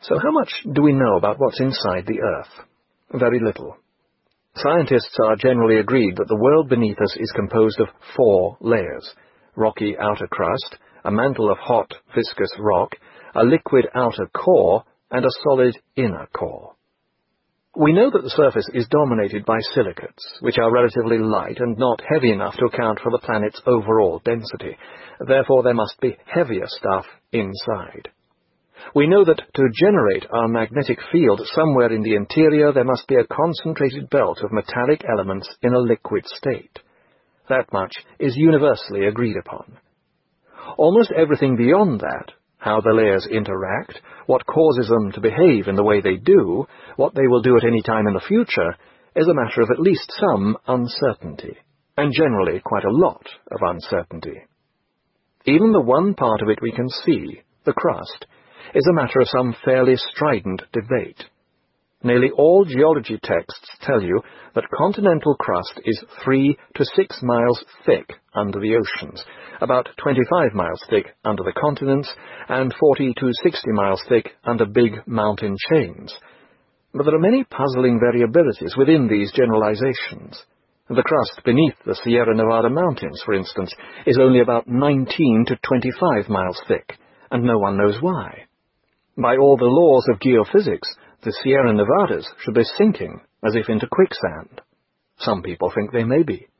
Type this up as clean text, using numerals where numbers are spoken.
So how much do we know about what's inside the Earth? Very little. Scientists are generally agreed that the world beneath us is composed of 4 layers: rocky outer crust, a mantle of hot, viscous rock, a liquid outer core, and a solid inner core. We know that the surface is dominated by silicates, which are relatively light and not heavy enough to account for the planet's overall density. Therefore, there must be heavier stuff inside. We know that to generate our magnetic field somewhere in the interior, there must be a concentrated belt of metallic elements in a liquid state. That much is universally agreed upon. Almost everything beyond that, how the layers interact, what causes them to behave in the way they do, what they will do at any time in the future, is a matter of at least some uncertainty, and generally quite a lot of uncertainty. Even the one part of it we can see, the crust, is a matter of some fairly strident debate. Nearly all geology texts tell you that continental crust is 3 to 6 miles thick under the oceans, about 25 miles thick under the continents, and 40 to 60 miles thick under big mountain chains. But there are many puzzling variabilities within these generalizations. The crust beneath the Sierra Nevada mountains, for instance, is only about 19 to 25 miles thick, and no one knows why. By all the laws of geophysics, the Sierra Nevadas should be sinking, as if into quicksand. Some people think they may be.